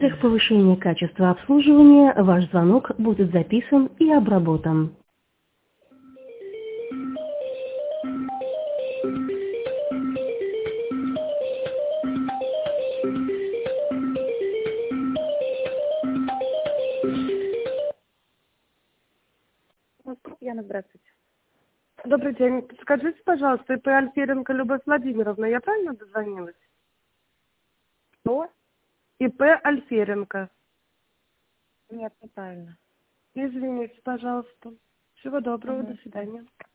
В целях повышения качества обслуживания ваш звонок будет записан и обработан. Яна, здравствуйте. Добрый день. Скажите, пожалуйста, ИП Альференко Любовь Владимировна, я правильно дозвонилась? Что? ИП Альференко. Нет, неправильно. Извините, пожалуйста. Всего доброго, Мгм. до свидания.